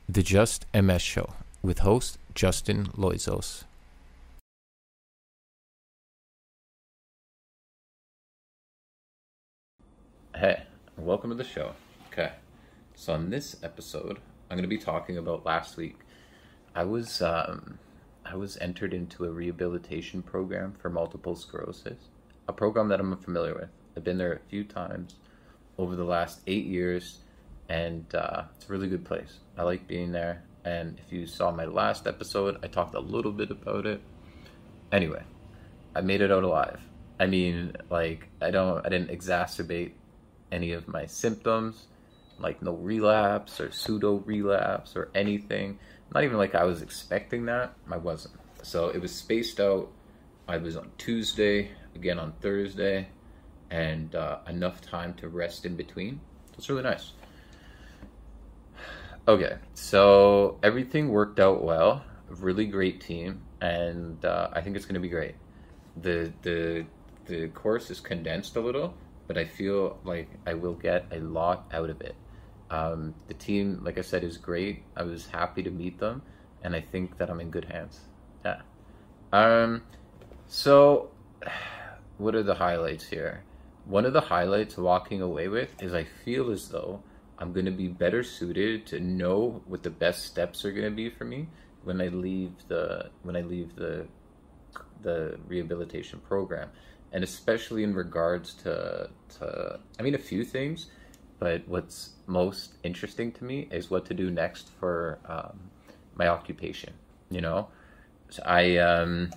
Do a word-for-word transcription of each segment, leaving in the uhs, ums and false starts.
The Just M S Show with host Justin Loizos. Hey, welcome to the show. Okay, so on this episode, I'm going to be talking about last week. I was um, I was entered into a rehabilitation program for multiple sclerosis, a program that I'm familiar with. I've been there a few times over the last eight years, and uh, it's a really good place. I like being there, and if you saw my last episode, I talked a little bit about it. Anyway, I made it out alive. I mean, like, I don't, I didn't exacerbate any of my symptoms, like no relapse or pseudo relapse or anything. Not even like I was expecting that. I wasn't. So it was spaced out. I was on Tuesday, again on Thursday, and uh, enough time to rest in between. So it's really nice. Okay, so everything worked out well. Really great team, and uh, I think it's going to be great. The the the course is condensed a little, but I feel like I will get a lot out of it. Um, the team, like I said, is great. I was happy to meet them, and I think that I'm in good hands. Yeah. Um. So, what are the highlights here? One of the highlights walking away with is I feel as though I'm going to be better suited to know what the best steps are going to be for me when I leave the when I leave the the rehabilitation program. And especially in regards to, to, I mean, a few things, but what's most interesting to me is what to do next for um, my occupation, you know? So I, um,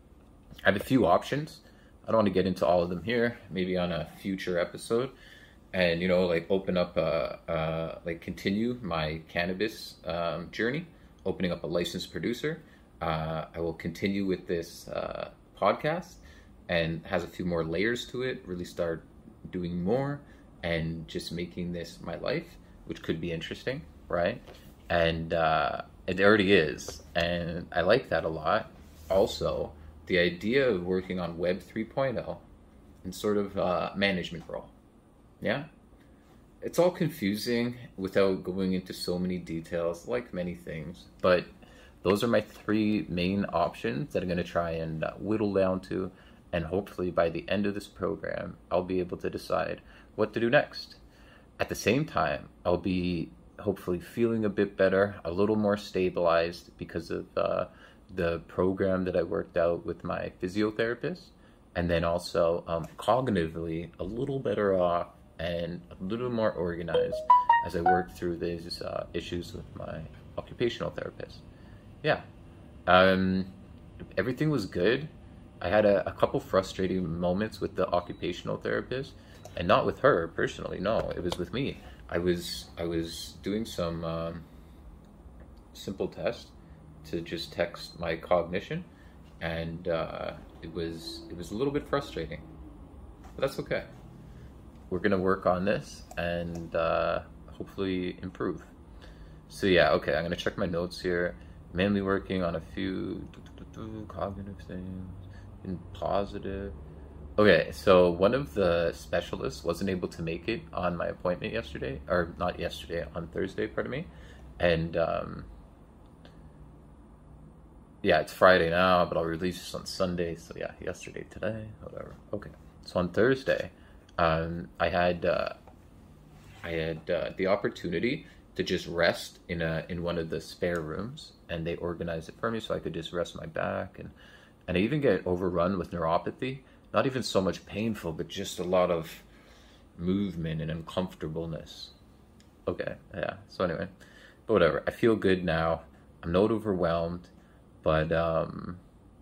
I have a few options. I don't want to get into all of them here, maybe on a future episode. And, you know, like open up, a, uh, like continue my cannabis um, journey, opening up a licensed producer. Uh, I will continue with this uh, podcast, and has a few more layers to it, really start doing more and just making this my life, which could be interesting, right? And uh, it already is, and I like that a lot. Also, the idea of working on Web 3.0 and sort of uh, management role, yeah? It's all confusing without going into so many details, like many things, but those are my three main options that I'm going to try and uh, whittle down to. And hopefully by the end of this program, I'll be able to decide what to do next. At the same time, I'll be hopefully feeling a bit better, a little more stabilized because of uh, the program that I worked out with my physiotherapist. And then also um, cognitively a little better off and a little more organized as I work through these uh, issues with my occupational therapist. Yeah. Um, everything was good. I had a, a couple frustrating moments with the occupational therapist, and not with her personally. No, it was with me. I was I was doing some um, simple tests to just text my cognition, and uh, it was it was a little bit frustrating, but that's okay. We're gonna work on this and uh, hopefully improve. So yeah, okay. I'm gonna check my notes here. Mainly working on a few cognitive things. Positive. Okay, so one of the specialists wasn't able to make it on my appointment yesterday, or not yesterday, on Thursday, pardon me. And um, yeah, it's Friday now, but I'll release this on Sunday. So yeah, yesterday, today, whatever. Okay, so on Thursday, um, I had uh, I had uh, the opportunity to just rest in a in one of the spare rooms, and they organized it for me so I could just rest my back and. And I even get overrun with neuropathy. Not even so much painful, but just a lot of movement and uncomfortableness. Okay, yeah. So anyway, but whatever. I feel good now. I'm not overwhelmed, but um,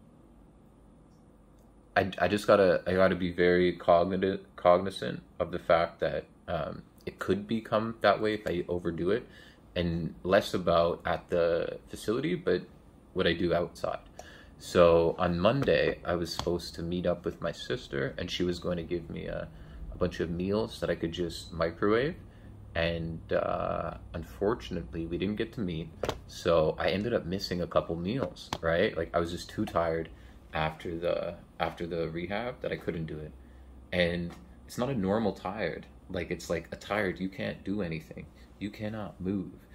I I just gotta I gotta be very cognitive cognizant of the fact that um, it could become that way if I overdo it, and less about at the facility, but what I do outside. So on Monday, I was supposed to meet up with my sister, and she was going to give me a, a bunch of meals that I could just microwave. And uh, unfortunately, we didn't get to meet. So I ended up missing a couple meals, right? Like I was just too tired after the after the rehab that I couldn't do it. And it's not a normal tired. Like it's like a tired, you can't do anything. You cannot move.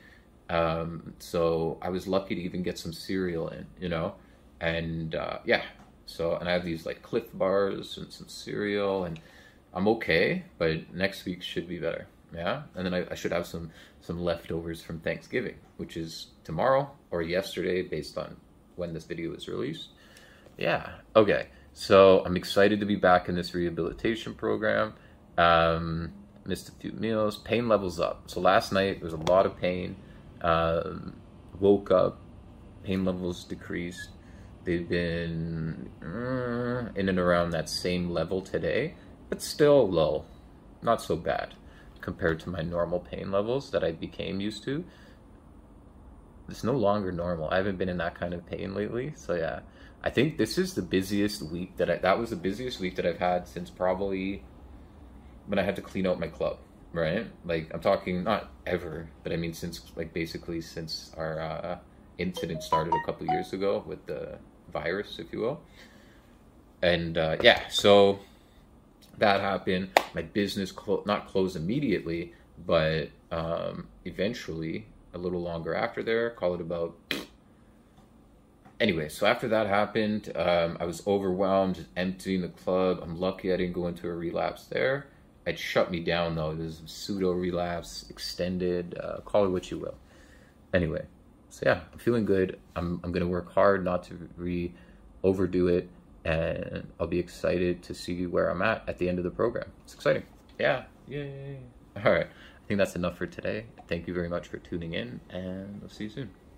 Um, so I was lucky to even get some cereal in, you know, and uh, yeah. So and I have these like Cliff bars and some cereal, and I'm okay. But next week should be better, yeah. And then I, I should have some some leftovers from Thanksgiving, which is tomorrow or yesterday, based on when this video is released. Yeah. Okay. So I'm excited to be back in this rehabilitation program. Um, missed a few meals. Pain levels up. So last night there was a lot of pain. Um, woke up, pain levels decreased. They've been uh, in and around that same level today, but still low. Not so bad compared to my normal pain levels that I became used to. It's no longer normal. I haven't been in that kind of pain lately. So yeah, I think this is the busiest week that I, that was the busiest week that I've had since probably when I had to clean out my club, right? Like I'm talking not ever, but I mean since like basically since our uh, incident started a couple years ago with the virus, if you will. And uh, yeah, so that happened. My business clo- not closed immediately, but um, eventually a little longer after there, call it about. Anyway, so after that happened, um, I was overwhelmed, just emptying the club. I'm lucky I didn't go into a relapse there. It shut me down though. There's pseudo relapse, extended, uh, call it what you will. Anyway, so yeah, I'm feeling good. I'm I'm gonna work hard not to re overdo it, and I'll be excited to see where I'm at at the end of the program. It's exciting. Yeah, yay! All right, I think that's enough for today. Thank you very much for tuning in, and I'll see you soon.